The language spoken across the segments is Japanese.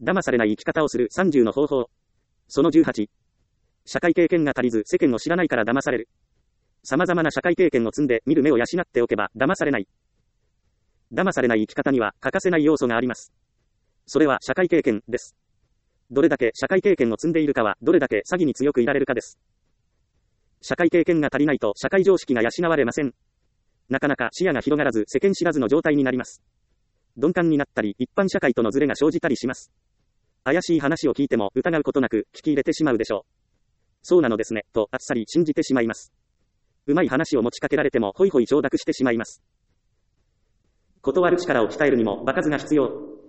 騙されない生き方をする30の方法。その18。社会経験が足りず世間を知らないから騙される。様々な社会経験を積んで見る目を養っておけば騙されない。騙されない生き方には欠かせない要素があります。それは社会経験です。どれだけ社会経験を積んでいるかはどれだけ詐欺に強くいられるかです。社会経験が足りないと社会常識が養われません。なかなか視野が広がらず世間知らずの状態になります。鈍感になったり一般社会とのズレが生じたりします。怪しい話を聞いても疑うことなく聞き入れてしまうでしょう。そうなのですね、とあっさり信じてしまいます。うまい話を持ちかけられてもホイホイ承諾してしまいます。断る力を鍛えるにも場数が必要。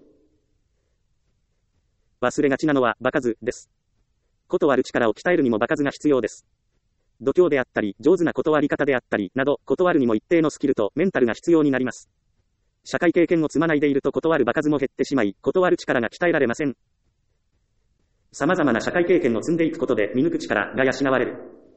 忘れがちなのは場数です。断る力を鍛えるにも場数が必要です。度胸であったり、上手な断り方であったり、など、断るにも一定のスキルとメンタルが必要になります。社会経験を積まないでいると断る場数も減ってしまい、断る力が鍛えられません。様々な社会経験を積んでいくことで見抜く力が養われる。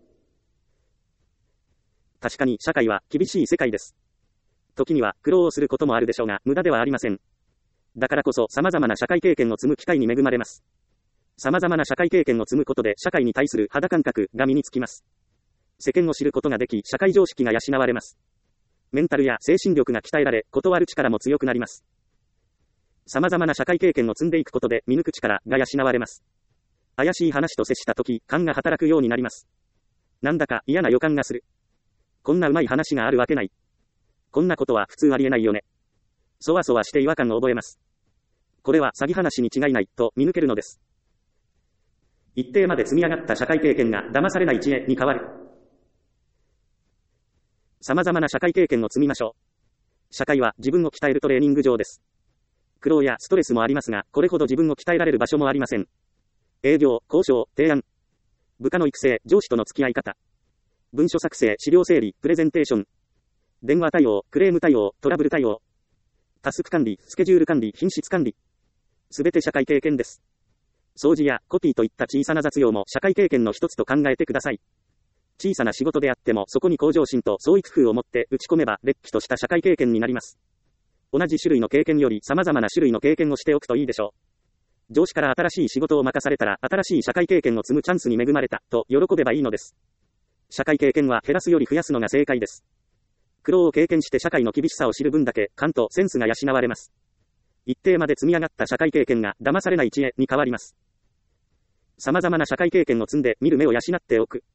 確かに社会は厳しい世界です。時には苦労をすることもあるでしょうが、無駄ではありません。だからこそ様々な社会経験を積む機会に恵まれます。様々な社会経験を積むことで社会に対する肌感覚が身につきます。世間を知ることができ、社会常識が養われます。メンタルや精神力が鍛えられ、断る力も強くなります。様々な社会経験を積んでいくことで見抜く力が養われます。怪しい話と接したとき、勘が働くようになります。なんだか嫌な予感がする。こんなうまい話があるわけない。こんなことは普通ありえないよね。そわそわして違和感を覚えます。これは詐欺話に違いない、と見抜けるのです。一定まで積み上がった社会経験が騙されない知恵に変わる。様々な社会経験を積みましょう。社会は自分を鍛えるトレーニング場です。苦労やストレスもありますが、これほど自分を鍛えられる場所もありません。営業、交渉、提案。部下の育成、上司との付き合い方。文書作成、資料整理、プレゼンテーション。電話対応、クレーム対応、トラブル対応。タスク管理、スケジュール管理、品質管理。すべて社会経験です。掃除やコピーといった小さな雑用も社会経験の一つと考えてください。小さな仕事であってもそこに向上心と創意工夫を持って打ち込めば、れっきとした社会経験になります。同じ種類の経験より様々な種類の経験をしておくといいでしょう。上司から新しい仕事を任されたら、新しい社会経験を積むチャンスに恵まれた、と喜べばいいのです。社会経験は減らすより増やすのが正解です。苦労を経験して社会の厳しさを知る分だけ、勘とセンスが養われます。一定まで積み上がった社会経験が騙されない知恵に変わります。様々な社会経験を積んで見る目を養っておく。